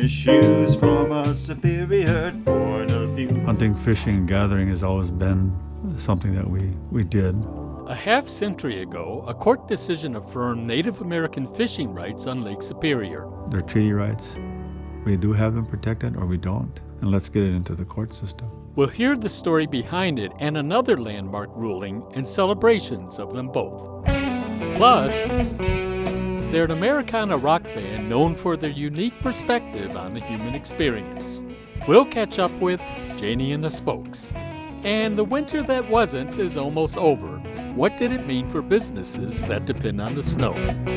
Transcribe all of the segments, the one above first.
issues from a superior point of view. Hunting, fishing, and gathering has always been something that we did. A half-century ago, a court decision affirmed Native American fishing rights on Lake Superior. They're treaty rights. We do have them protected or we don't. And let's get it into the court system. We'll hear the story behind it and another landmark ruling and celebrations of them both. Plus, they're an Americana rock band known for their unique perspective on the human experience. We'll catch up with Janie and the Spokes. And the winter that wasn't is almost over. What did it mean for businesses that depend on the snow?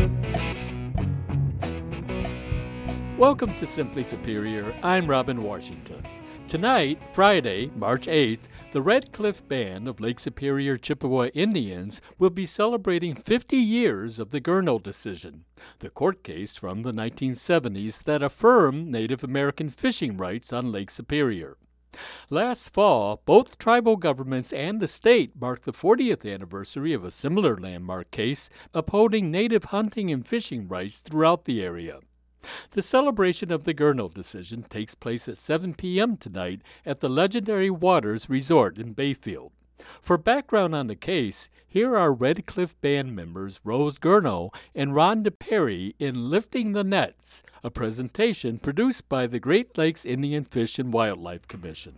Welcome to Simply Superior. I'm Robin Washington. Tonight, Friday, March 8th, the Red Cliff Band of Lake Superior Chippewa Indians will be celebrating 50 years of the Gurno decision, the court case from the 1970s that affirmed Native American fishing rights on Lake Superior. Last fall, both tribal governments and the state marked the 40th anniversary of a similar landmark case upholding native hunting and fishing rights throughout the area. The celebration of the Gurno decision takes place at 7 p.m. tonight at the legendary Waters Resort in Bayfield. For background on the case, here are Red Cliff Band members Rose Gurno and Rhonda Perry in Lifting the Nets, a presentation produced by the Great Lakes Indian Fish and Wildlife Commission.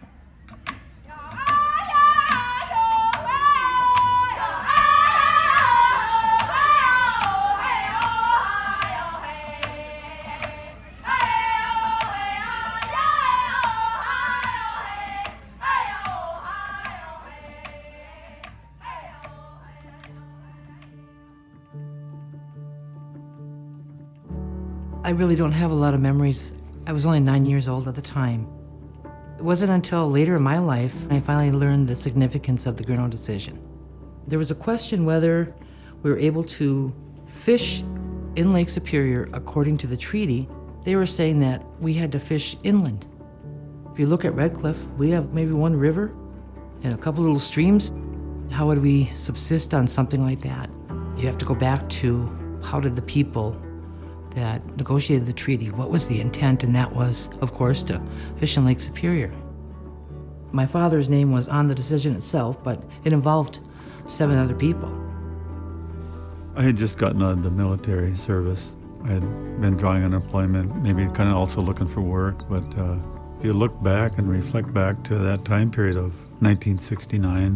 I really don't have a lot of memories. I was only 9 years old at the time. It wasn't until later in my life I finally learned the significance of the Gurno decision. There was a question whether we were able to fish in Lake Superior according to the treaty. They were saying that we had to fish inland. If you look at Red Cliff, we have maybe one river and a couple little streams. How would we subsist on something like that? You have to go back to how did the people that negotiated the treaty, what was the intent? And that was, of course, to fish in Lake Superior. My father's name was on the decision itself, but it involved 7 other people. I had just gotten out of the military service. I had been drawing unemployment, maybe kind of also looking for work, but if you look back and reflect back to that time period of 1969,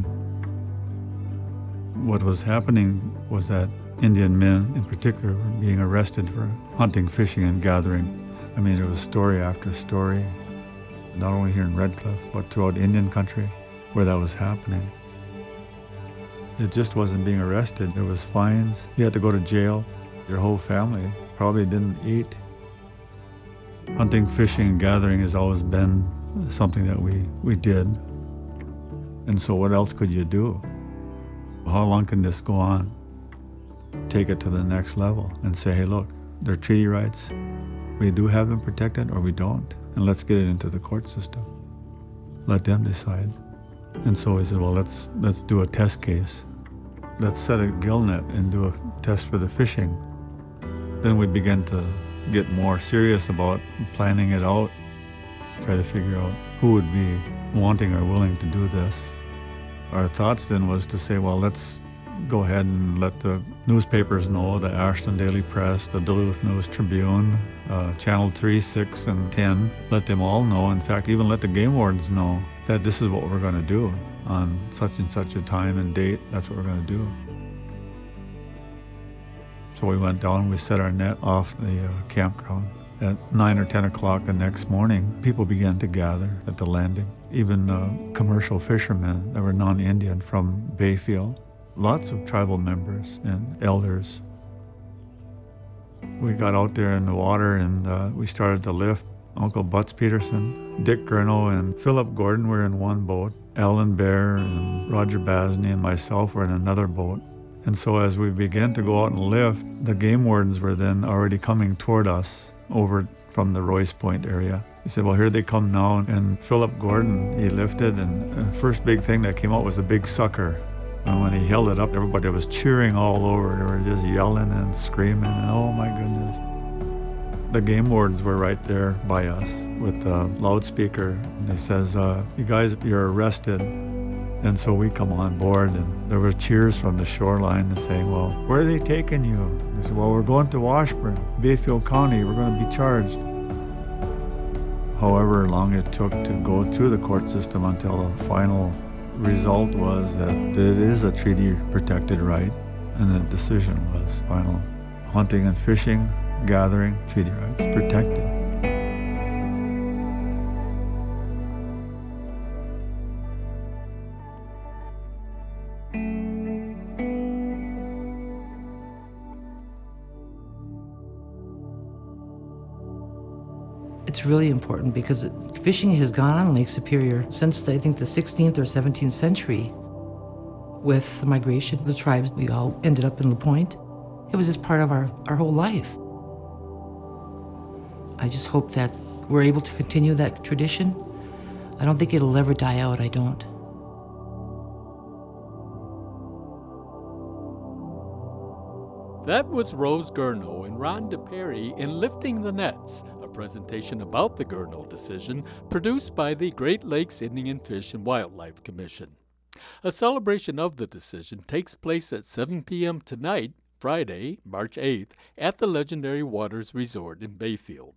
what was happening was that Indian men in particular were being arrested for hunting, fishing, and gathering. I mean, there was story after story, not only here in Red Cliff, but throughout Indian country where that was happening. It just wasn't being arrested. There was fines. You had to go to jail. Your whole family probably didn't eat. Hunting, fishing, and gathering has always been something that we did. And so what else could you do? How long can this go on? Take it to the next level and say, hey, look, they're treaty rights. We do have them protected or we don't. And let's get it into the court system. Let them decide. And so we said, well, let's do a test case. Let's set a gill net and do a test for the fishing. Then we began to get more serious about planning it out, try to figure out who would be wanting or willing to do this. Our thoughts then was to say, well, let's go ahead and let the newspapers know, the Ashland Daily Press, the Duluth News Tribune, Channel 3, 6, and 10, let them all know, in fact, even let the game wardens know that this is what we're going to do on such and such a time and date. That's what we're going to do. So we went down, we set our net off the campground. At 9 or 10 o'clock the next morning, people began to gather at the landing. Even commercial fishermen that were non-Indian from Bayfield. Lots of tribal members and elders. We got out there in the water and we started to lift. Uncle Butts Peterson, Dick Gurno, and Philip Gordon were in one boat. Alan Bear and Roger Basney and myself were in another boat. And so as we began to go out and lift, the game wardens were then already coming toward us over from the Royce Point area. He said, well, here they come now. And Philip Gordon, he lifted, and the first big thing that came out was a big sucker. And when he held it up, everybody was cheering all over. They were just yelling and screaming, and oh my goodness. The game wardens were right there by us with a loudspeaker. And they says, you guys, you're arrested. And so we come on board, and there were cheers from the shoreline and saying, well, where are they taking you? And they said, well, we're going to Washburn, Bayfield County. We're going to be charged. However long it took to go through the court system until the final result was that it is a treaty-protected right, and the decision was final. Hunting and fishing, gathering, treaty rights protected. It's really important because fishing has gone on in Lake Superior since, I think, the 16th or 17th century. With the migration of the tribes, we all ended up in La Pointe. It was just part of our whole life. I just hope that we're able to continue that tradition. I don't think it'll ever die out, I don't. That was Rose Gurno and Rhonda Perry in Lifting the Nets, a presentation about the Gurno decision produced by the Great Lakes Indian Fish and Wildlife Commission. A celebration of the decision takes place at 7 p.m. tonight, Friday, March 8th, at the legendary Waters Resort in Bayfield.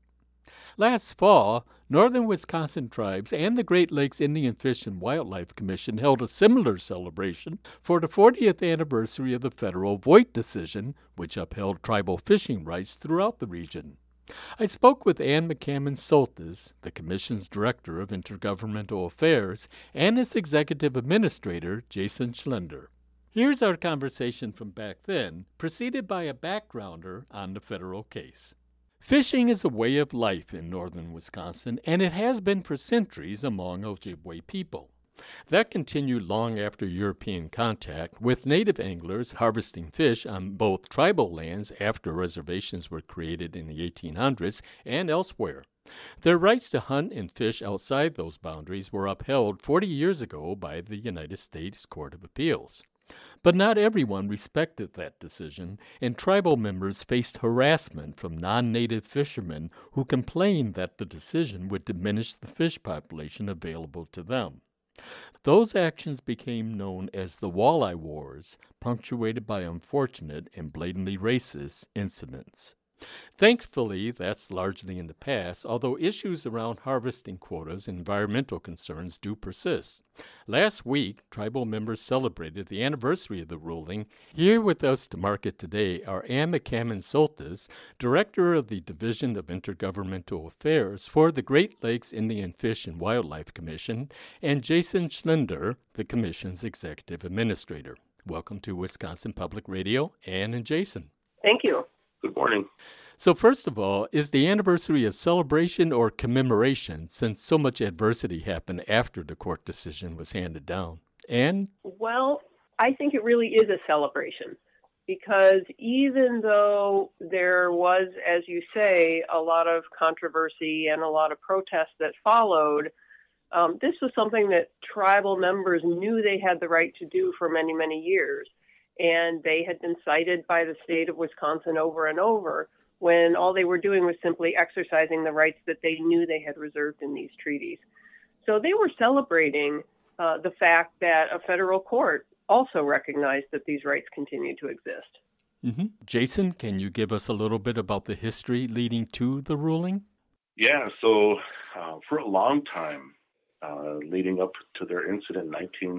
Last fall, Northern Wisconsin tribes and the Great Lakes Indian Fish and Wildlife Commission held a similar celebration for the 40th anniversary of the federal Voigt decision, which upheld tribal fishing rights throughout the region. I spoke with Ann McCammon-Soltis, the Commission's Director of Intergovernmental Affairs, and its Executive Administrator, Jason Schlender. Here's our conversation from back then, preceded by a backgrounder on the federal case. Fishing is a way of life in northern Wisconsin, and it has been for centuries among Ojibwe people. That continued long after European contact, with native anglers harvesting fish on both tribal lands after reservations were created in the 1800s and elsewhere. Their rights to hunt and fish outside those boundaries were upheld 40 years ago by the United States Court of Appeals. But not everyone respected that decision, and tribal members faced harassment from non-native fishermen who complained that the decision would diminish the fish population available to them. Those actions became known as the Walleye Wars, punctuated by unfortunate and blatantly racist incidents. Thankfully, that's largely in the past, although issues around harvesting quotas and environmental concerns do persist. Last week, tribal members celebrated the anniversary of the ruling. Here with us to mark it today are Ann McCammon-Soltis, Director of the Division of Intergovernmental Affairs for the Great Lakes Indian Fish and Wildlife Commission, and Jason Schlender, the Commission's Executive Administrator. Welcome to Wisconsin Public Radio, Ann and Jason. Thank you. Good morning. So first of all, is the anniversary a celebration or commemoration, since so much adversity happened after the court decision was handed down? And well, I think it really is a celebration, because even though there was, as you say, a lot of controversy and a lot of protests that followed, this was something that tribal members knew they had the right to do for many, many years. And they had been cited by the state of Wisconsin over and over when all they were doing was simply exercising the rights that they knew they had reserved in these treaties. So they were celebrating the fact that a federal court also recognized that these rights continue to exist. Mm-hmm. Jason, can you give us a little bit about the history leading to the ruling? Yeah, so for a long time, leading up to their incident in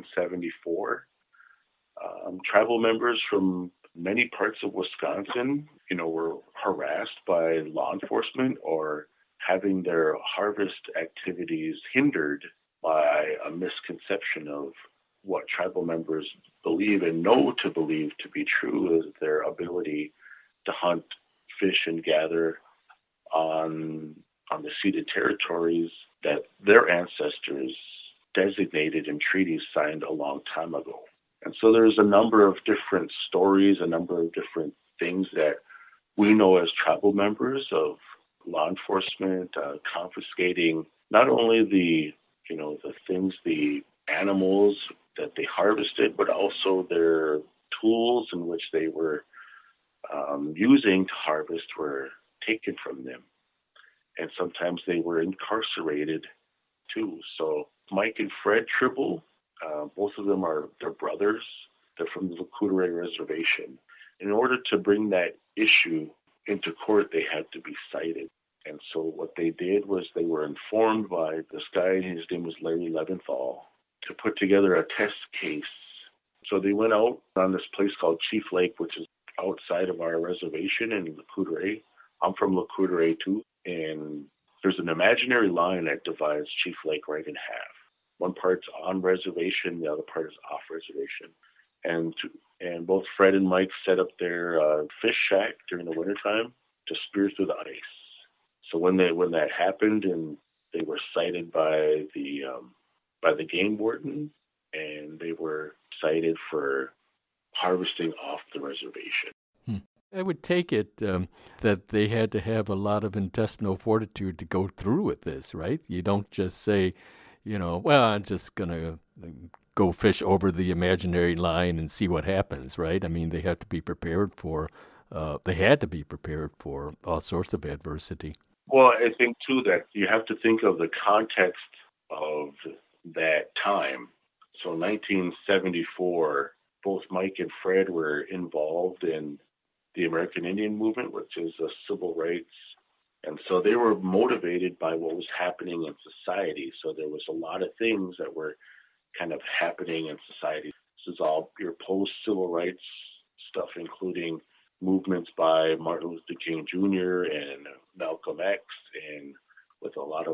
1974, tribal members from many parts of Wisconsin, were harassed by law enforcement or having their harvest activities hindered by a misconception of what tribal members believe and know to believe to be true, is their ability to hunt, fish, and gather on the ceded territories that their ancestors designated in treaties signed a long time ago. And so there's a number of different stories, a number of different things that we know as tribal members of law enforcement confiscating not only the things, the animals that they harvested, but also their tools in which they were using to harvest were taken from them. and sometimes they were incarcerated too. So Mike and Fred Tribble, both of them they're brothers. They're from the Lac-Courte Reservation. In order to bring that issue into court, they had to be cited. And so what they did was they were informed by this guy, his name was Larry Leventhal, to put together a test case. So they went out on this place called Chief Lake, which is outside of our reservation in Lac-Courte. I'm from Lac-Courte too. And there's an imaginary line that divides Chief Lake right in half. One part's on reservation, the other part is off reservation. And both Fred and Mike set up their fish shack during the wintertime to spear through the ice. So when that happened, and they were cited by the game warden, and they were cited for harvesting off the reservation. I would take it that they had to have a lot of intestinal fortitude to go through with this, right? You don't just say, well, I'm just going to go fish over the imaginary line and see what happens, right? I mean, they have to be prepared for, they had to be prepared for all sorts of adversity. Well, I think, too, that you have to think of the context of that time. So 1974, both Mike and Fred were involved in the American Indian movement, which is civil rights. And so they were motivated by what was happening in society. So there was a lot of things that were kind of happening in society. This is all your post-civil rights stuff, including movements by Martin Luther King Jr. and Malcolm X, and with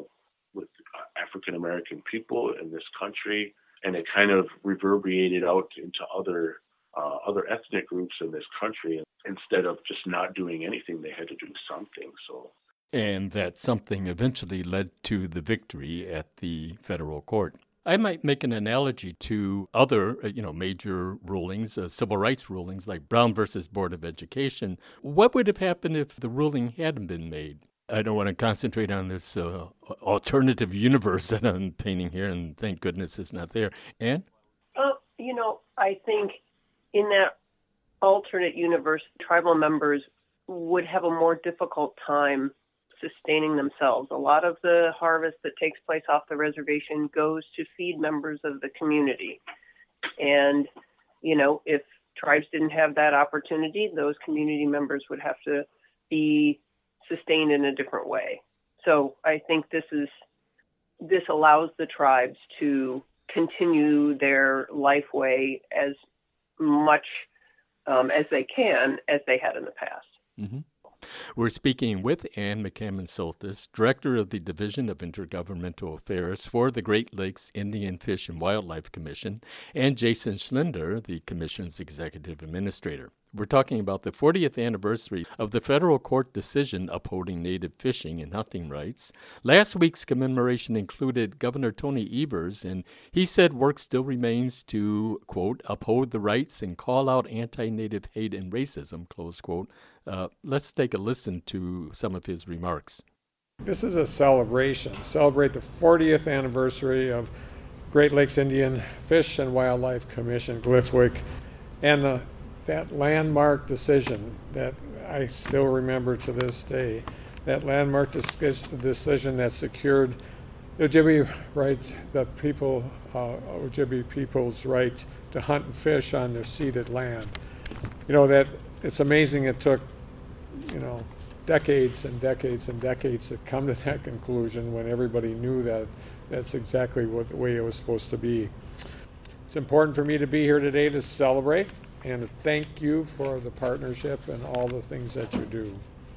African American people in this country, and it kind of reverberated out into other ethnic groups in this country. Instead of just not doing anything, they had to do something. And that something eventually led to the victory at the federal court. I might make an analogy to other, major rulings, civil rights rulings like Brown versus Board of Education. What would have happened if the ruling hadn't been made? I don't want to concentrate on this alternative universe that I'm painting here, and thank goodness it's not there. Ann? I think in that alternate universe, tribal members would have a more difficult time sustaining themselves. A lot of the harvest that takes place off the reservation goes to feed members of the community. And, if tribes didn't have that opportunity, those community members would have to be sustained in a different way. So I think this allows the tribes to continue their life way as much as they can, as they had in the past. Mm-hmm. We're speaking with Ann McCammon-Soltis, Director of the Division of Intergovernmental Affairs for the Great Lakes Indian Fish and Wildlife Commission, and Jason Schlinder, the Commission's Executive Administrator. We're talking about the 40th anniversary of the federal court decision upholding native fishing and hunting rights. Last week's commemoration included Governor Tony Evers, and he said work still remains to, quote, uphold the rights and call out anti-native hate and racism, close quote. Let's take a listen to some of his remarks. This is a celebration. Celebrate the 40th anniversary of Great Lakes Indian Fish and Wildlife Commission, GLFWC, and that landmark decision that I still remember to this day, that landmark decision that secured the Ojibwe rights, Ojibwe people's right to hunt and fish on their ceded land. That it's amazing it took, decades and decades and decades to come to that conclusion when everybody knew that that's exactly the way it was supposed to be. It's important for me to be here today to celebrate and to thank you for the partnership and all the things that you do.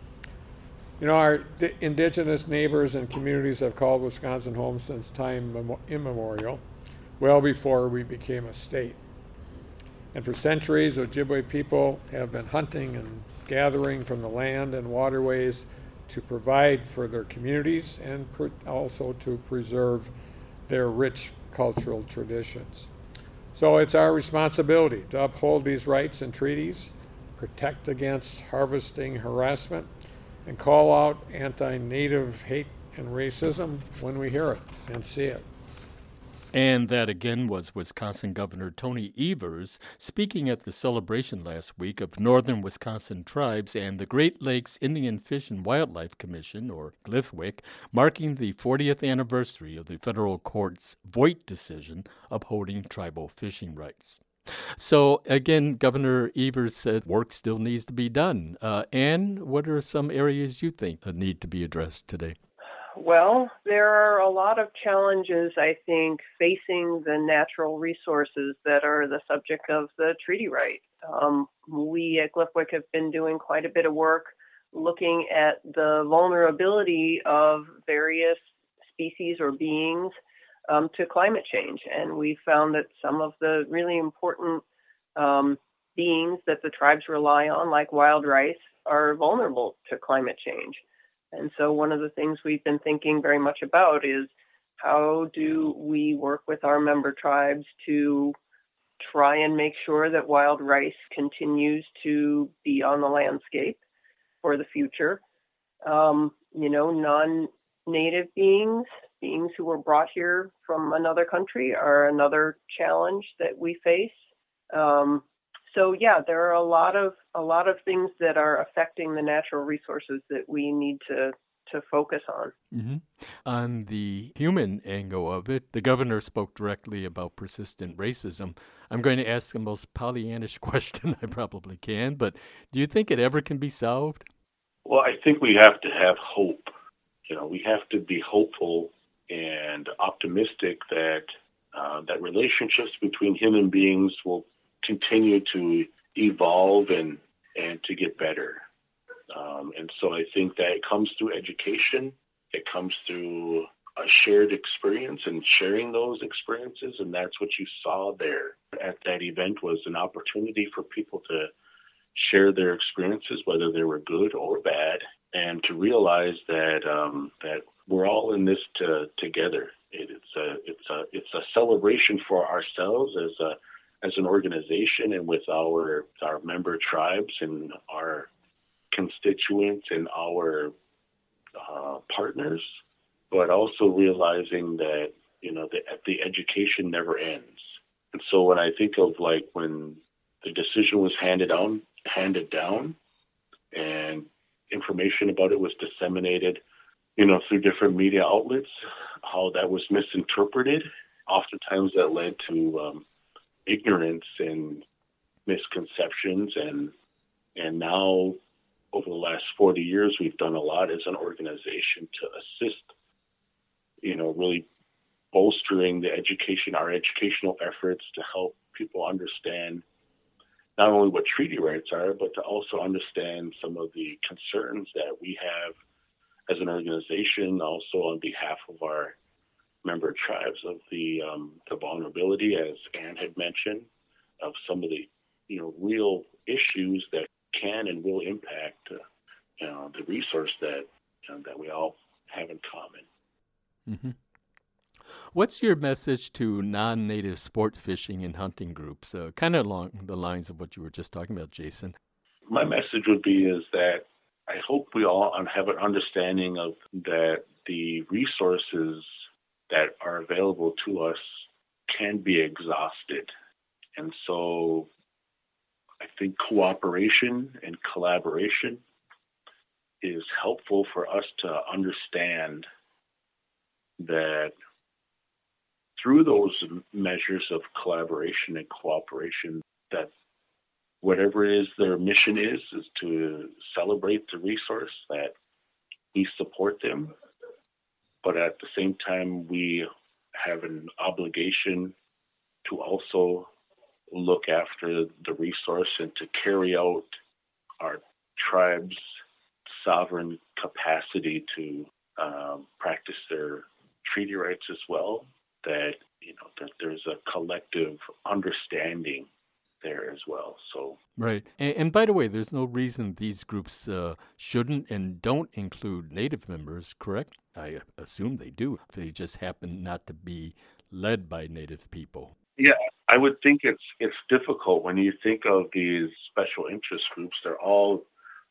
Our indigenous neighbors and communities have called Wisconsin home since time immemorial, well before we became a state. And for centuries, Ojibwe people have been hunting and gathering from the land and waterways to provide for their communities and also to preserve their rich cultural traditions. So it's our responsibility to uphold these rights and treaties, protect against harvesting harassment, and call out anti-native hate and racism when we hear it and see it. And that again was Wisconsin Governor Tony Evers speaking at the celebration last week of Northern Wisconsin tribes and the Great Lakes Indian Fish and Wildlife Commission, or GLFWIC, marking the 40th anniversary of the federal court's Voigt decision upholding tribal fishing rights. So, again, Governor Evers said work still needs to be done. Ann, what are some areas you think need to be addressed today? Well, there are a lot of challenges, I think, facing the natural resources that are the subject of the treaty right. We at GLFWIC have been doing quite a bit of work looking at the vulnerability of various species or beings to climate change. And we found that some of the really important beings that the tribes rely on, like wild rice, are vulnerable to climate change. And so one of the things we've been thinking very much about is how do we work with our member tribes to try and make sure that wild rice continues to be on the landscape for the future. Non-native beings who were brought here from another country are another challenge that we face. There are a lot of things that are affecting the natural resources that we need to focus on. Mm-hmm. On the human angle of it, the governor spoke directly about persistent racism. I'm going to ask the most Pollyannish question I probably can, but do you think it ever can be solved? Well, I think we have to have hope. We have to be hopeful and optimistic that that relationships between human beings will continue to evolve and to get better. And so I think that it comes through education. It comes through a shared experience and sharing those experiences. And that's what you saw there at that event, was an opportunity for people to share their experiences, whether they were good or bad, and to realize that that we're all in this together. It's a celebration for ourselves as an organization, and with our member tribes and our constituents and our partners, but also realizing that the education never ends. And so when I think of when the decision was handed down, and information about it was disseminated, through different media outlets, how that was misinterpreted, oftentimes that led to ignorance and misconceptions, and now over the last 40 years we've done a lot as an organization to assist really bolstering our educational efforts to help people understand not only what treaty rights are, but to also understand some of the concerns that we have as an organization, also on behalf of our member tribes, of the vulnerability, as Ann had mentioned, of some of the real issues that can and will impact the resource that we all have in common. Mm-hmm. What's your message to non-native sport fishing and hunting groups, kind of along the lines of what you were just talking about, Jason? My message would be is that I hope we all have an understanding of that the resources that are available to us can be exhausted. And so I think cooperation and collaboration is helpful for us to understand that through those measures of collaboration and cooperation, that whatever it is their mission is to celebrate the resource, that we support them. But at the same time, we have an obligation to also look after the resource and to carry out our tribe's sovereign capacity to practice their treaty rights as well, that there's a collective understanding there as well. So right. And by the way, there's no reason these groups shouldn't and don't include Native members, correct? I assume they do. They just happen not to be led by Native people. Yeah, I would think it's difficult when you think of these special interest groups. They're all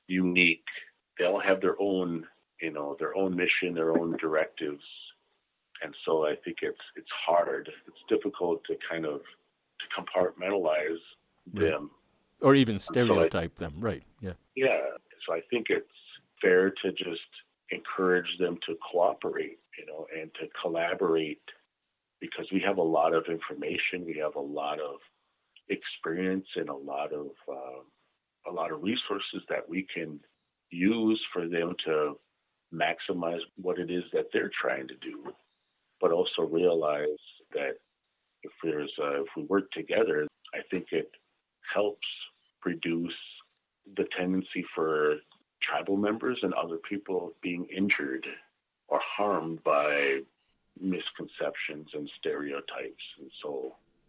unique. They all have their own mission, their own directives. And so I think it's hard. It's difficult to kind of to compartmentalize them. Or even stereotype them, right, yeah. Yeah, so I think it's fair to just encourage them to cooperate, and to collaborate, because we have a lot of information, we have a lot of experience, and a lot of resources that we can use for them to maximize what it is that they're trying to do, but also realize that if we work together, I think it helps reduce the tendency for tribal members and other people being injured or harmed by misconceptions and stereotypes. And so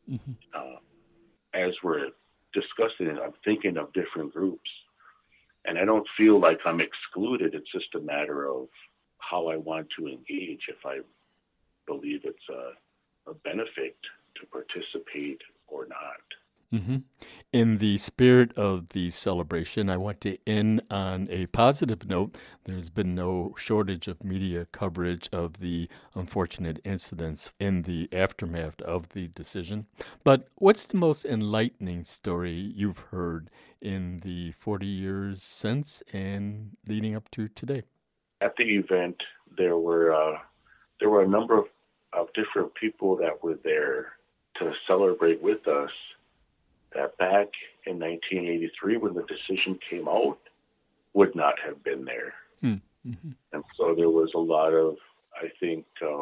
as we're discussing it, I'm thinking of different groups, and I don't feel like I'm excluded. It's just a matter of how I want to engage, if I believe it's a benefit to participate or not. Mm-hmm. In the spirit of the celebration, I want to end on a positive note. There's been no shortage of media coverage of the unfortunate incidents in the aftermath of the decision. But what's the most enlightening story you've heard in the 40 years since and leading up to today? At the event, there were a number of different people that were there to celebrate with us, that back in 1983, when the decision came out, would not have been there. Mm-hmm. And so there was a lot of, I think,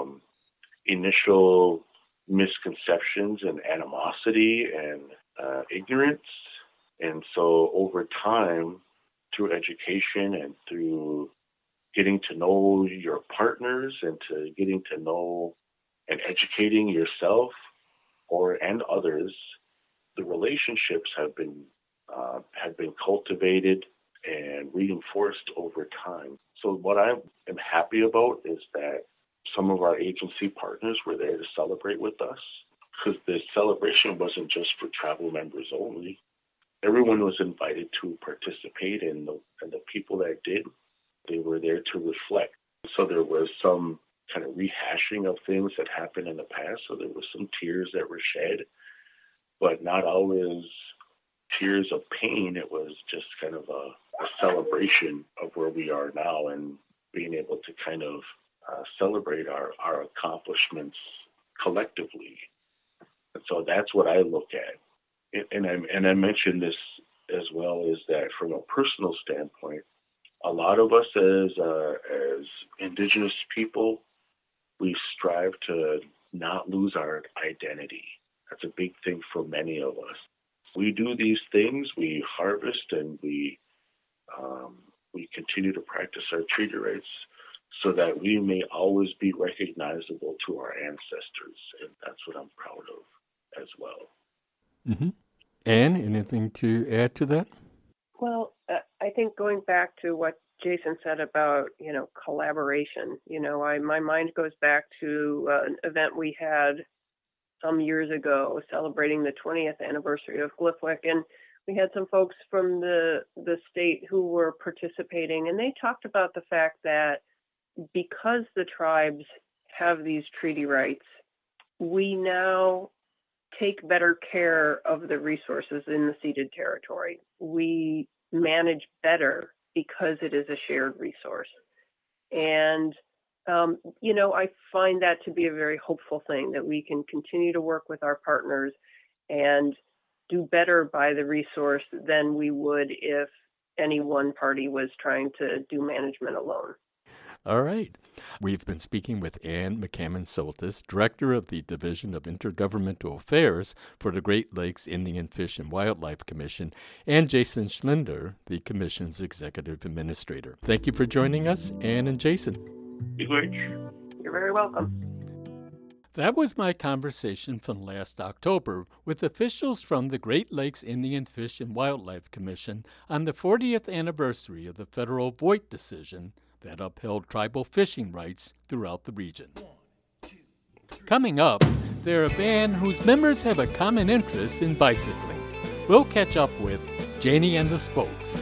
initial misconceptions and animosity and ignorance. And so over time, through education and through getting to know your partners and to getting to know and educating yourself and others, the relationships have been cultivated and reinforced over time. So what I am happy about is that some of our agency partners were there to celebrate with us, because the celebration wasn't just for tribal members only. Everyone was invited to participate, and the people that did, they were there to reflect. So there was some kind of rehashing of things that happened in the past. So there was some tears that were shed, but not always tears of pain. It was just kind of a celebration of where we are now and being able to kind of celebrate our accomplishments collectively. And so that's what I look at. And I mentioned this as well, is that from a personal standpoint, a lot of us as Indigenous people, we strive to not lose our identity. That's a big thing for many of us. We do these things, we harvest, and we continue to practice our treaty rights so that we may always be recognizable to our ancestors. And that's what I'm proud of as well. Mm-hmm. Anne, anything to add to that? Well, I think going back to what Jason said about, collaboration, my mind goes back to an event we had some years ago celebrating the 20th anniversary of Glifook, and we had some folks from the state who were participating, and they talked about the fact that because the tribes have these treaty rights, we now take better care of the resources in the ceded territory. We manage better because it is a shared resource. And, I find that to be a very hopeful thing, that we can continue to work with our partners and do better by the resource than we would if any one party was trying to do management alone. All right. We've been speaking with Anne McCammon-Soltis, Director of the Division of Intergovernmental Affairs for the Great Lakes Indian Fish and Wildlife Commission, and Jason Schlinder, the Commission's Executive Administrator. Thank you for joining us, Anne and Jason. You're very welcome. That was my conversation from last October with officials from the Great Lakes Indian Fish and Wildlife Commission on the 40th anniversary of the federal Voigt decision that upheld tribal fishing rights throughout the region. Coming up, they're a band whose members have a common interest in bicycling. We'll catch up with Janie and the Spokes.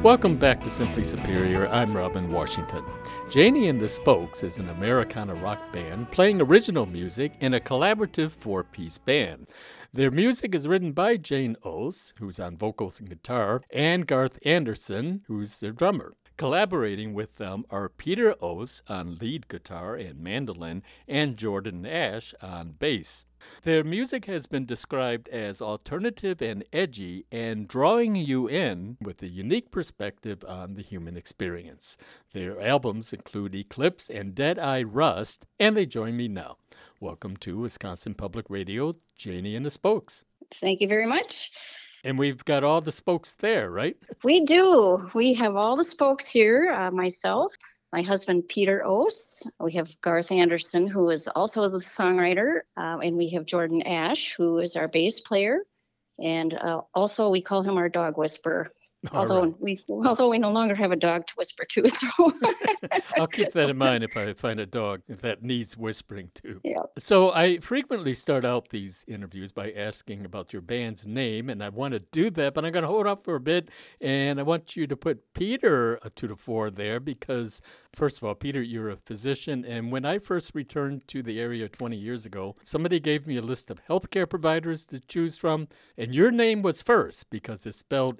Welcome back to Simply Superior. I'm Robin Washington. Janie and the Spokes is an Americana rock band playing original music in a collaborative four-piece band. Their music is written by Jane Oss, who's on vocals and guitar, and Garth Anderson, who's their drummer. Collaborating with them are Peter Oss on lead guitar and mandolin, and Jordan Ash on bass. Their music has been described as alternative and edgy and drawing you in with a unique perspective on the human experience. Their albums include Eclipse and Dead Eye Rust, and they join me now. Welcome to Wisconsin Public Radio, Janie and the Spokes. Thank you very much. And we've got all the Spokes there, right? We do. We have all the Spokes here, myself, my husband, Peter Oss. We have Garth Anderson, who is also the songwriter, and we have Jordan Ash, who is our bass player. And also we call him our dog whisperer. Although we no longer have a dog to whisper to. So. I'll keep that in mind if I find a dog that needs whispering to. Yeah. So I frequently start out these interviews by asking about your band's name, and I want to do that, but I'm going to hold off for a bit, and I want you to put Peter to the fore there because, first of all, Peter, you're a physician, and when I first returned to the area 20 years ago, somebody gave me a list of healthcare providers to choose from, and your name was first because it's spelled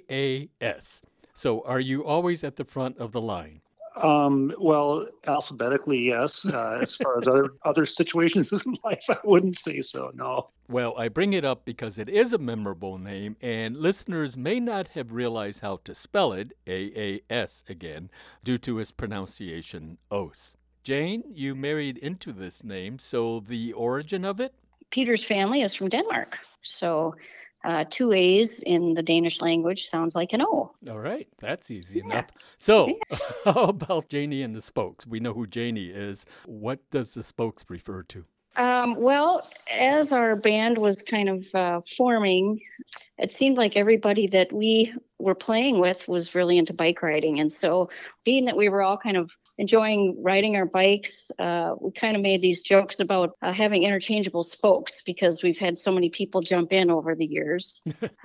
AAS. So are you always at the front of the line? Well, alphabetically, yes. As far as other situations in life, I wouldn't say so, no. Well, I bring it up because it is a memorable name, and listeners may not have realized how to spell it, AAS again, due to its pronunciation, Oss. Jane, you married into this name, so the origin of it? Peter's family is from Denmark, so 2 A's in the Danish language sounds like an O. All right, that's easy enough. So, how about Janie and the Spokes? We know who Janie is. What does the Spokes refer to? Well, as our band was kind of forming, it seemed like everybody that we were playing with was really into bike riding. And so being that we were all kind of enjoying riding our bikes, we kind of made these jokes about having interchangeable spokes because we've had so many people jump in over the years.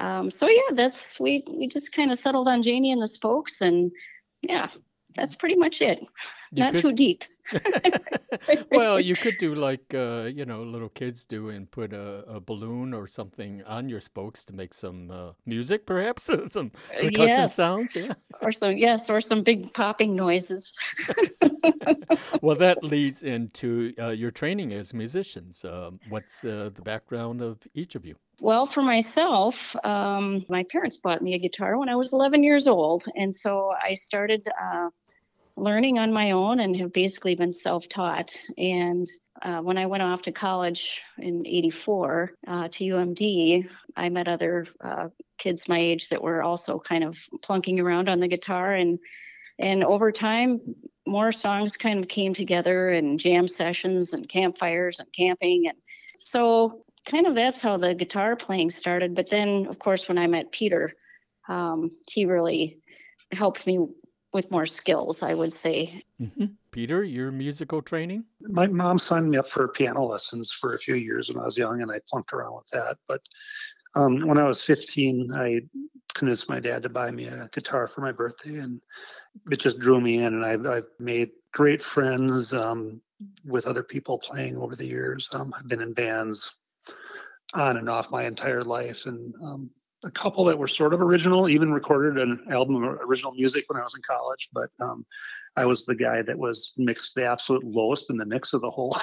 We just kind of settled on Janie and the Spokes, and yeah, that's pretty much it. Not too deep. Well, you could do like, little kids do and put a balloon or something on your spokes to make some music, perhaps, some percussion sounds. Yeah. Or some big popping noises. Well, that leads into your training as musicians. What's the background of each of you? Well, for myself, my parents bought me a guitar when I was 11 years old. And so I started learning on my own and have basically been self-taught. And when I went off to college in '84 to UMD, I met other kids my age that were also kind of plunking around on the guitar. And over time, more songs kind of came together, and jam sessions and campfires and camping. And so kind of that's how the guitar playing started. But then, of course, when I met Peter, he really helped me with more skills, I would say. Mm-hmm. Peter, your musical training? My mom signed me up for piano lessons for a few years when I was young, and I plunked around with that. But when I was 15, I convinced my dad to buy me a guitar for my birthday, and it just drew me in. And I've made great friends with other people playing over the years. I've been in bands on and off my entire life, and a couple that were sort of original, even recorded an album of original music when I was in college. But I was the guy that was mixed the absolute lowest in the mix of the whole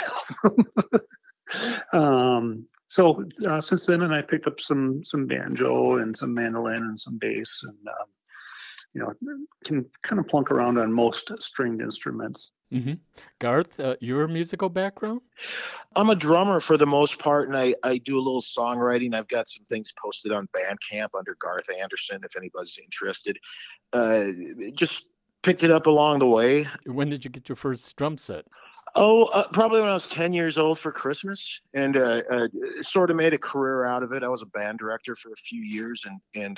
album. So since then, and I picked up some banjo and some mandolin and some bass, and can kind of plunk around on most stringed instruments. Mm-hmm. Garth, your musical background? I'm a drummer for the most part, and I do a little songwriting. I've got some things posted on Bandcamp under Garth Anderson, if anybody's interested. Just picked it up along the way. When did you get your first drum set? Probably when I was 10 years old for Christmas, and sort of made a career out of it. I was a band director for a few years, and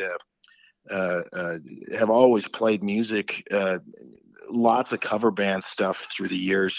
have always played music, lots of cover band stuff through the years.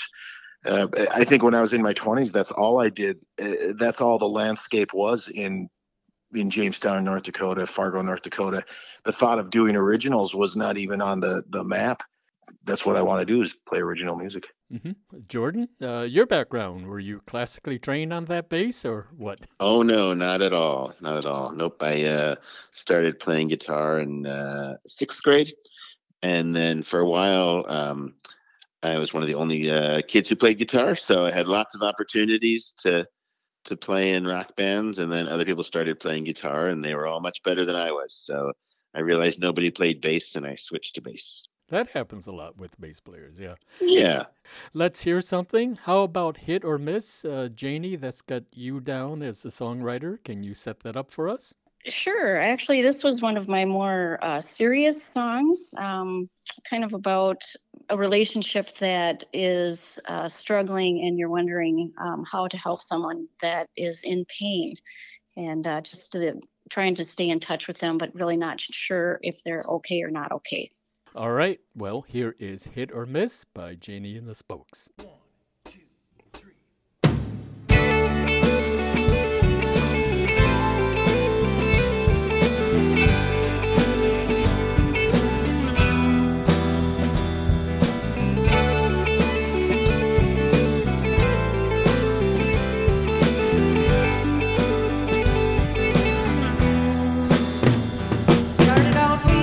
I think when I was in my 20s, that's all I did. That's all the landscape was in in Jamestown, North Dakota, Fargo, North Dakota. The thought of doing originals was not even on the map. That's what I want to do, is play original music. Mm-hmm. Jordan, your background, were you classically trained on that bass or what? Oh, no, not at all. Not at all. Nope. I started playing guitar in sixth grade. And then for a while, I was one of the only kids who played guitar. So I had lots of opportunities to play in rock bands. And then other people started playing guitar, and they were all much better than I was. So I realized nobody played bass, and I switched to bass. That happens a lot with bass players, yeah. Yeah. Let's hear something. How about Hit or Miss? Janie, that's got you down as a songwriter. Can you set that up for us? Sure. Actually, this was one of my more serious songs, kind of about a relationship that is struggling, and you're wondering how to help someone that is in pain, and just trying to stay in touch with them, but really not sure if they're okay or not okay. All right. Well, here is Hit or Miss by Janie and the Spokes.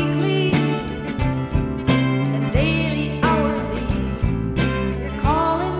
Calling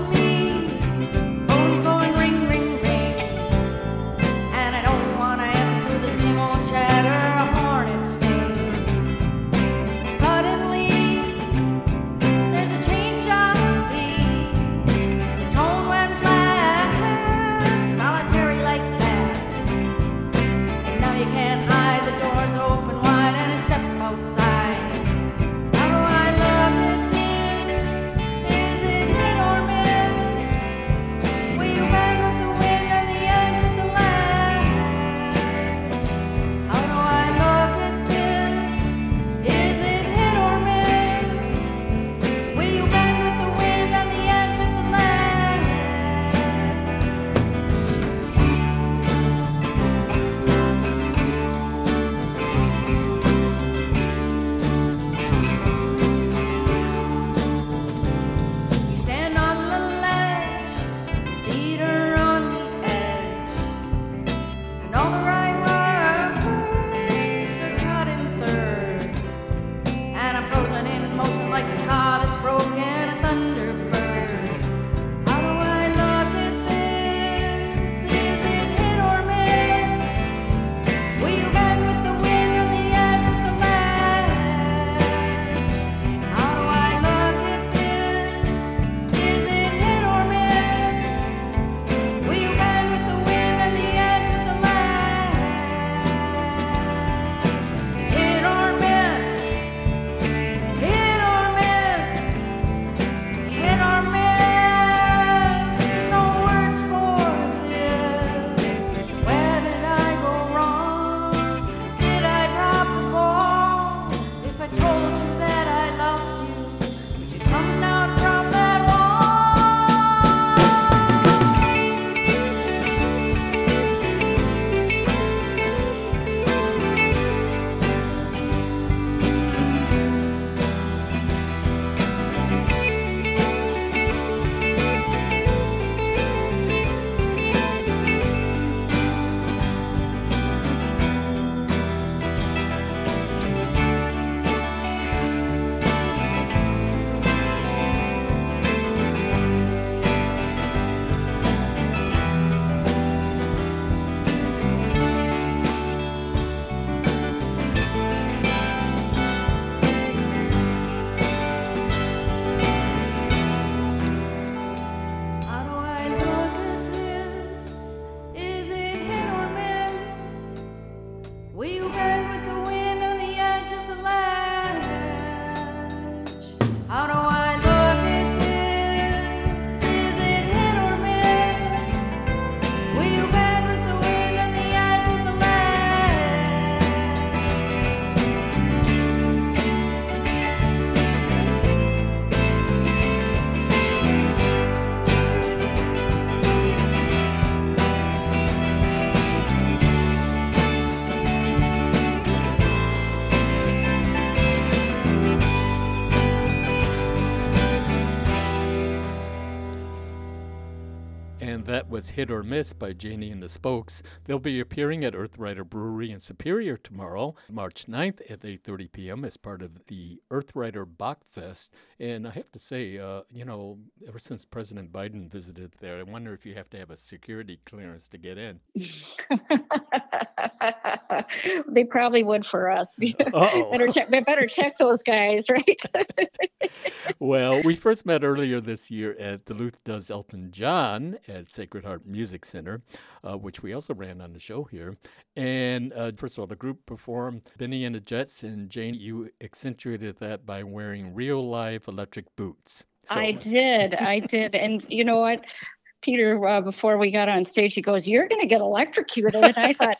And that was Hit or Miss by Janie and the Spokes. They'll be appearing at Earthrider Brewery in Superior tomorrow, March 9th at 8:30 p.m. as part of the Earthrider Bachfest. And I have to say, ever since President Biden visited there, I wonder if you have to have a security clearance to get in. They probably would for us. better check those guys, right? Well, we first met earlier this year at Duluth Does Elton John at Sacred Heart Music Center, which we also ran on the show here. And first of all, the group performed Benny and the Jets, and Jane, you accentuated that by wearing real live electric boots. So. I did. And you know what? Peter, before we got on stage, he goes, "You're going to get electrocuted." And I thought,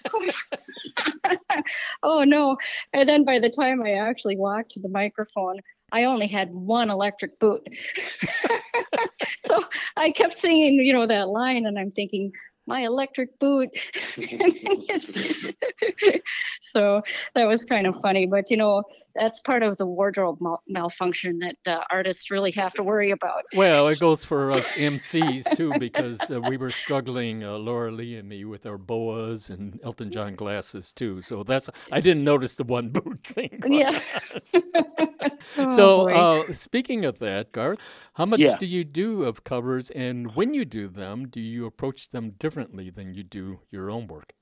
oh, no. And then by the time I actually walked to the microphone, I only had one electric boot. So I kept singing, that line, and I'm thinking, my electric boot. So that was kind of funny. But, that's part of the wardrobe malfunction that artists really have to worry about. Well, it goes for us MCs, too, because we were struggling, Laura Lee and me, with our boas and Elton John glasses, too. So I didn't notice the one boot thing. Yeah. So speaking of that, Garth, how much do you do of covers, and when you do them, do you approach them differently than you do your own work?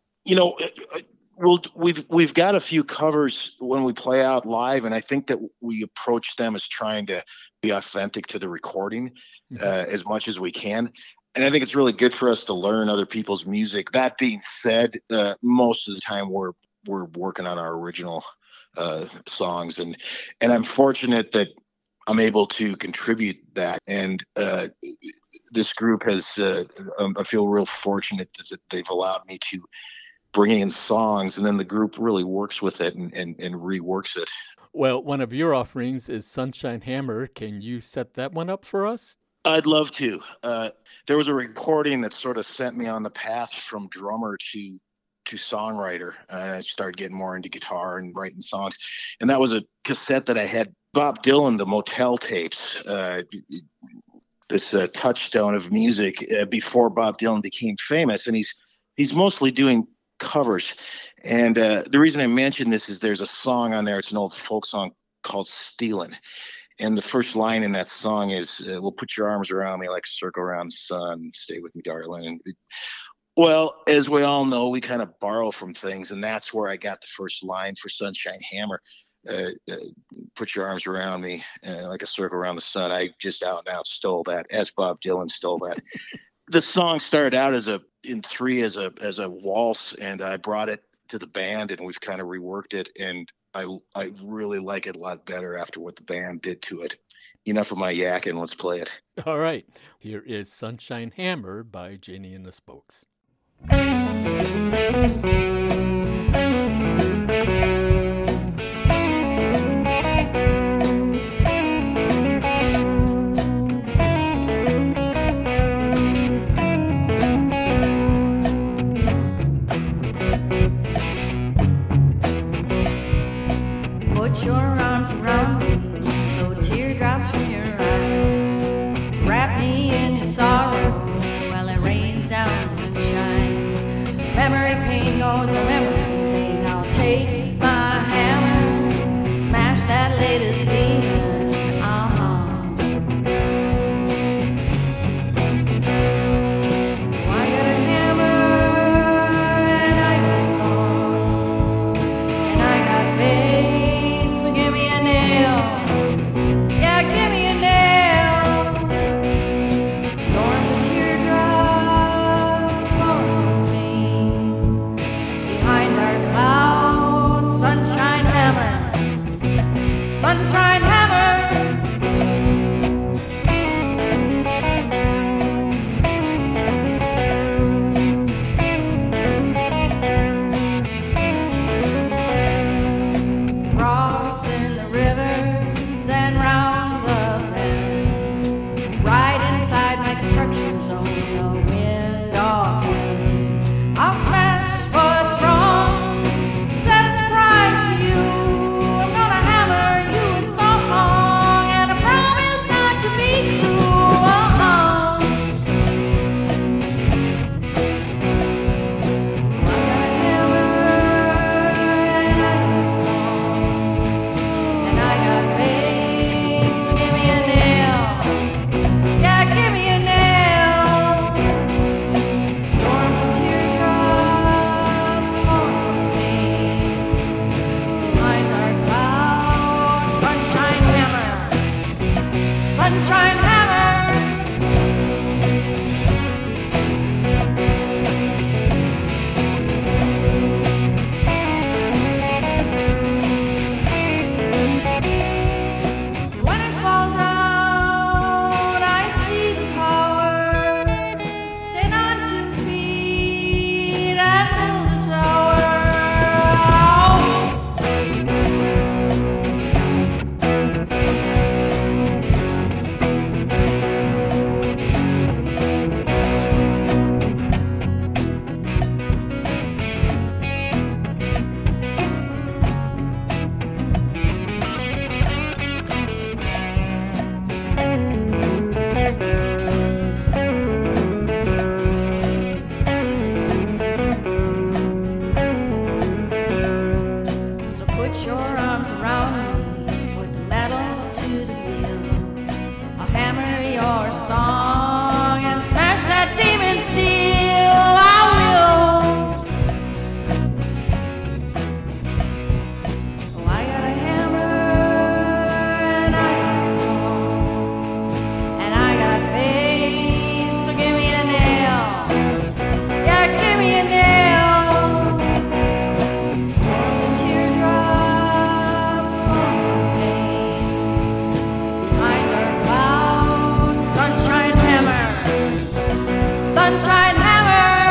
We've got a few covers when we play out live, and I think that we approach them as trying to be authentic to the recording as much as we can. And I think it's really good for us to learn other people's music. That being said, most of the time we're working on our original songs, and I'm fortunate that I'm able to contribute that. And this group has, I feel real fortunate that they've allowed me to bring in songs, and then the group really works with it and reworks it. Well, one of your offerings is Sunshine Hammer. Can you set that one up for us? I'd love to. There was a recording that sort of sent me on the path from drummer to songwriter, and I started getting more into guitar and writing songs. And that was a cassette that I had Bob Dylan, the Motel tapes, this touchstone of music before Bob Dylan became famous. And he's mostly doing covers. And the reason I mention this is there's a song on there. It's an old folk song called Stealin'. And the first line in that song is, "Well, put your arms around me like a circle around the sun. Stay with me, darling." Well, as we all know, we kind of borrow from things, and that's where I got the first line for Sunshine Hammer. Put your arms around me like a circle around the sun. I just out and out stole that, as Bob Dylan stole that. The song started out as a waltz, and I brought it to the band, and we've kind of reworked it, and I really like it a lot better after what the band did to it. Enough of my yakking, let's play it. All right, here is Sunshine Hammer by Janie and the Spokes. Put your arms around me, flow teardrops from your eyes. Wrap me in your sorrow while it rains down sunshine. Memory pain goes to memory lane. I'll take my hammer, smash that latest demon. I got a hammer and I got a song and I got faith. So give me a nail, yeah, give me a nail. Storms of teardrops fall from me behind dark clouds. Sunshine hammer, sunshine hammer. got faith, so give me a nail. Yeah, give me a nail. Storms and teardrops falling from me. Behind dark clouds, sunshine hammer. Sunshine hammer. When I fall down, I see the power. Stand on 2 feet and build a tower. So put your arms around me, put the metal to the wheel. I'll hammer your song and smash that demon steel. I will. Oh, I got a hammer and I got a song and I got faith. So give me a nail. Yeah, give me a nail. Storms and teardrops fall from me. Behind dark clouds, sunshine hammer. Sunshine hammer.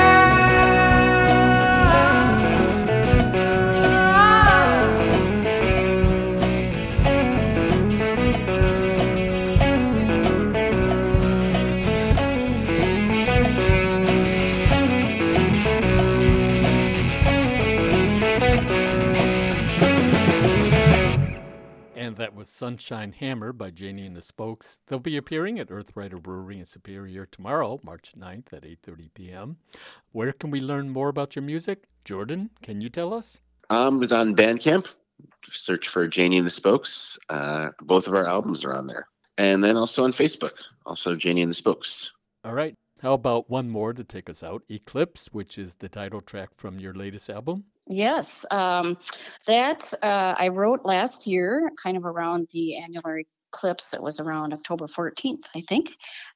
And that was Sunshine Hammer by Janie and the Spokes. They'll be appearing at Earthrider Brewery in Superior tomorrow, March 9th at 8:30 p.m. Where can we learn more about your music? Jordan, can you tell us? It's on Bandcamp. Search for Janie and the Spokes. Both of our albums are on there. And then also on Facebook, also Janie and the Spokes. All right. How about one more to take us out? Eclipse, which is the title track from your latest album. Yes, that I wrote last year, kind of around the annular eclipse. It was around October 14th, I think.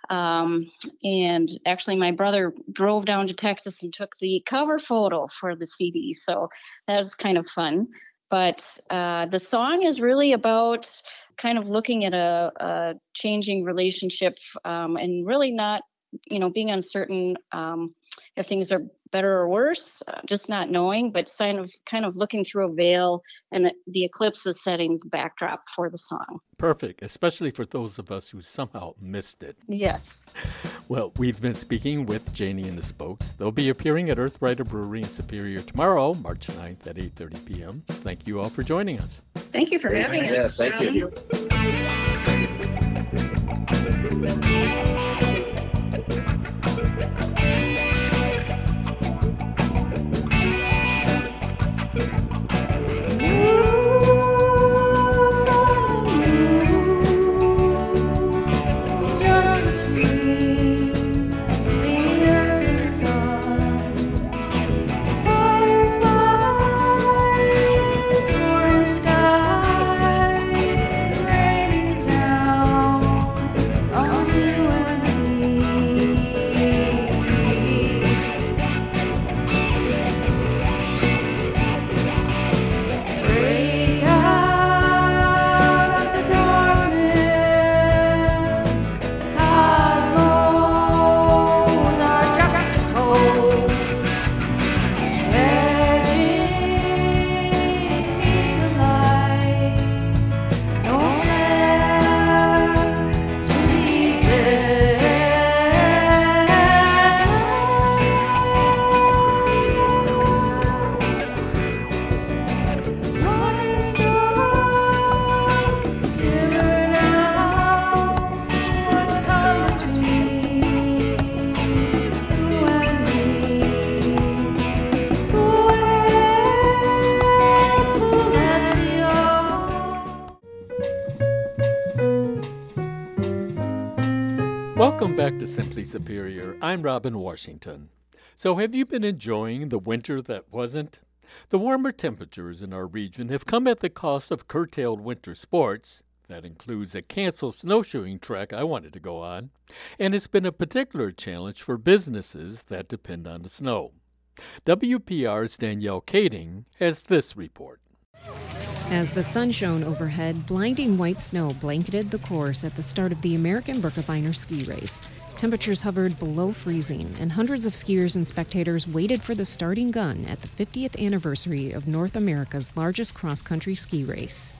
And actually, my brother drove down to Texas and took the cover photo for the CD. So that was kind of fun. But the song is really about kind of looking at a changing relationship and really not, being uncertain if things are better or worse, just not knowing, but kind of looking through a veil, and the eclipse is setting the backdrop for the song. Perfect, especially for those of us who somehow missed it. Yes. Well, we've been speaking with Janie and the Spokes. They'll be appearing at Earthrider Brewery in Superior tomorrow, March 9th at 8:30 p.m. Thank you all for joining us. Thank you for having us. Yeah, thank you. Fireflies, orange skies, rainy Welcome back to Simply Superior. I'm Robin Washington. So have you been enjoying the winter that wasn't? The warmer temperatures in our region have come at the cost of curtailed winter sports. That includes a canceled snowshoeing trek I wanted to go on. And it's been a particular challenge for businesses that depend on the snow. WPR's Danielle Kading has this report. As the sun shone overhead, blinding white snow blanketed the course at the start of the American Birkebeiner ski race. Temperatures hovered below freezing, and hundreds of skiers and spectators waited for the starting gun at the 50th anniversary of North America's largest cross-country ski race.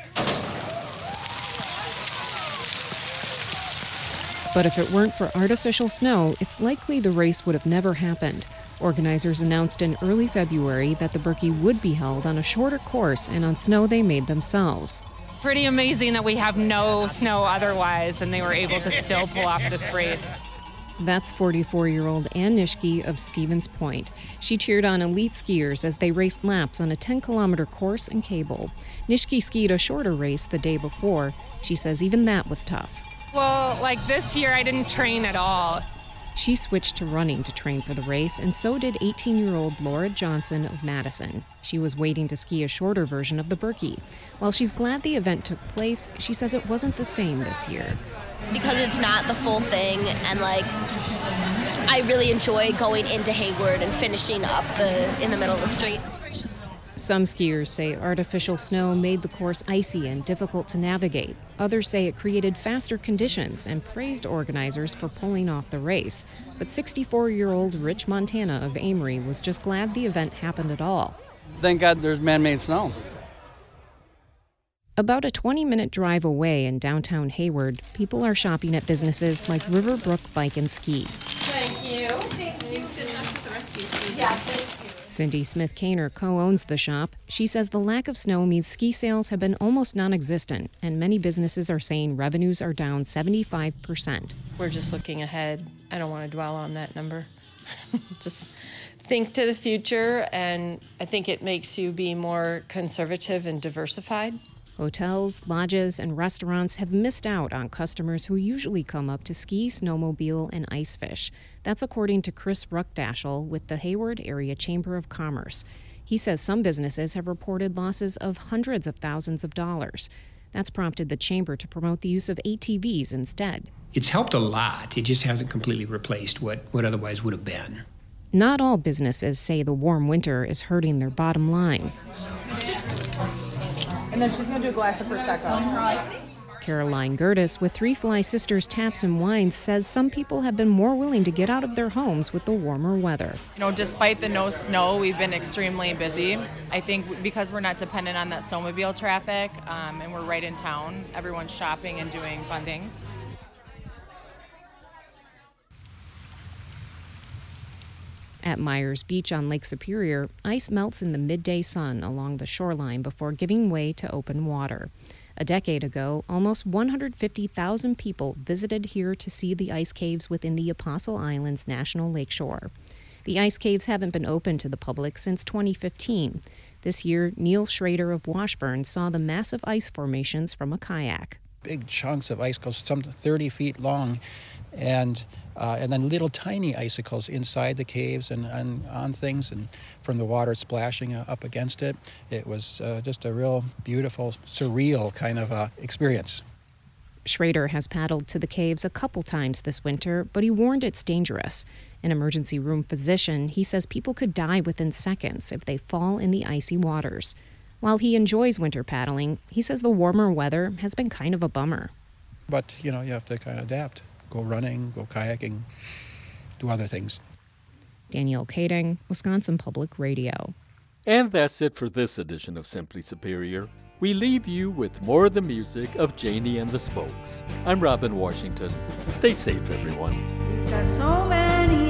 But if it weren't for artificial snow, it's likely the race would have never happened. Organizers announced in early February that the Birkie would be held on a shorter course and on snow they made themselves. Pretty amazing that we have no snow otherwise, and they were able to still pull off this race. That's 44-year-old Ann Nishke of Stevens Point. She cheered on elite skiers as they raced laps on a 10-kilometer course and cable. Nishke skied a shorter race the day before. She says even that was tough. Well, like this year, I didn't train at all. She switched to running to train for the race, and so did 18-year-old Laura Johnson of Madison. She was waiting to ski a shorter version of the Birkie. While she's glad the event took place, she says it wasn't the same this year. Because it's not the full thing, and I really enjoy going into Hayward and finishing up in the middle of the street. Some skiers say artificial snow made the course icy and difficult to navigate. Others say it created faster conditions and praised organizers for pulling off the race. But 64-year-old Rich Montana of Amory was just glad the event happened at all. Thank God there's man-made snow. About a 20-minute drive away in downtown Hayward, people are shopping at businesses like Riverbrook Bike and Ski. Thank you. Thank you. Good luck with the rest of your season. Yeah, thank you. Cindy Smith-Kaner co-owns the shop. She says the lack of snow means ski sales have been almost non-existent, and many businesses are saying revenues are down 75%. We're just looking ahead. I don't want to dwell on that number. Just think to the future, and I think it makes you be more conservative and diversified. Hotels, lodges, and restaurants have missed out on customers who usually come up to ski, snowmobile, and ice fish. That's according to Chris Ruckdaschel with the Hayward Area Chamber of Commerce. He says some businesses have reported losses of hundreds of thousands of dollars. That's prompted the chamber to promote the use of ATVs instead. It's helped a lot. It just hasn't completely replaced what otherwise would have been. Not all businesses say the warm winter is hurting their bottom line. And then she's going to do a glass of Prosecco. Caroline Gertis with Three Fly Sisters Taps and Wines says some people have been more willing to get out of their homes with the warmer weather. Despite the no snow, we've been extremely busy. I think because we're not dependent on that snowmobile traffic and we're right in town, everyone's shopping and doing fun things. At Myers Beach on Lake Superior, ice melts in the midday sun along the shoreline before giving way to open water. A decade ago, almost 150,000 people visited here to see the ice caves within the Apostle Islands National Lakeshore. The ice caves haven't been open to the public since 2015. This year, Neil Schrader of Washburn saw the massive ice formations from a kayak. Big chunks of ice goes some 30 feet long, and then little tiny icicles inside the caves and on things, and from the water splashing up against it. It was just a real beautiful, surreal kind of experience. Schrader has paddled to the caves a couple times this winter, but he warned it's dangerous. An emergency room physician, he says people could die within seconds if they fall in the icy waters. While he enjoys winter paddling, he says the warmer weather has been kind of a bummer. But, you have to kind of adapt. Go running, go kayaking, do other things. Danielle Kading, Wisconsin Public Radio. And that's it for this edition of Simply Superior. We leave you with more of the music of Janie and the Spokes. I'm Robin Washington. Stay safe, everyone. We've got so many